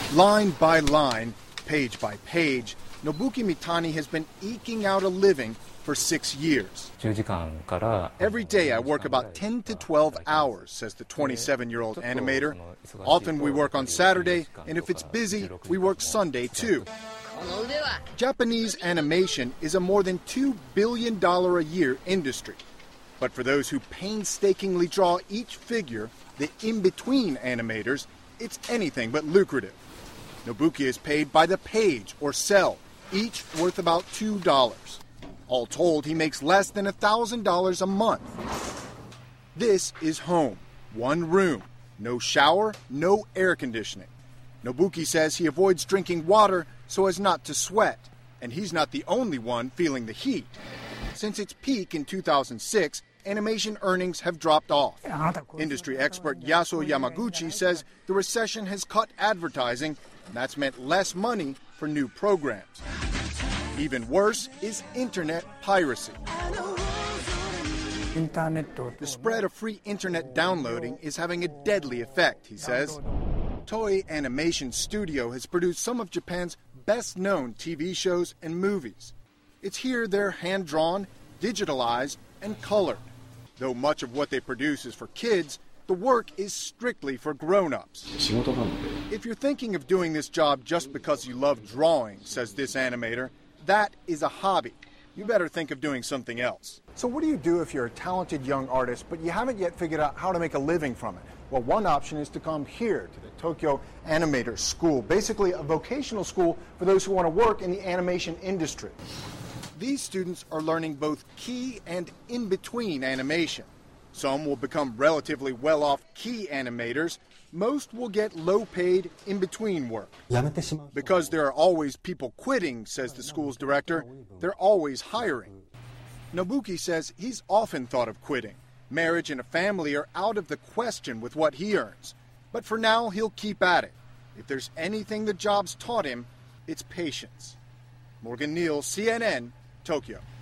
Line by line, page by page, Nobuki Mitani has been eking out a living for 6 years. Every day I work about 10 to 12 hours, says the 27-year-old animator. Often we work on Saturday, and if it's busy, we work Sunday too. Japanese animation is a more than $2 billion a year industry. But for those who painstakingly draw each figure, the in-between animators, it's anything but lucrative. Nobuki is paid by the page or cell, each worth about $2. All told, he makes less than $1,000 a month. This is home, one room, no shower, no air conditioning. Nobuki says he avoids drinking water so as not to sweat, and he's not the only one feeling the heat. Since its peak in 2006, animation earnings have dropped off. Industry expert Yasuo Yamaguchi says the recession has cut advertising, and that's meant less money for new programs. Even worse is internet piracy. The spread of free internet downloading is having a deadly effect, he says. Toei Animation Studio has produced some of Japan's best-known TV shows and movies. It's here they're hand-drawn, digitalized, and colored. Though much of what they produce is for kids, the work is strictly for grown-ups. If you're thinking of doing this job just because you love drawing, says this animator, that is a hobby. You better think of doing something else. So what do you do if you're a talented young artist, but you haven't yet figured out how to make a living from it? Well, one option is to come here to the Tokyo Animators School, basically a vocational school for those who want to work in the animation industry. These students are learning both key and in-between animation. Some will become relatively well-off key animators. Most will get low-paid in-between work. Because there are always people quitting, says the school's director, they're always hiring. Nobuki says he's often thought of quitting. Marriage and a family are out of the question with what he earns. But for now, he'll keep at it. If there's anything the job's taught him, it's patience. Morgan Neal, CNN, Tokyo.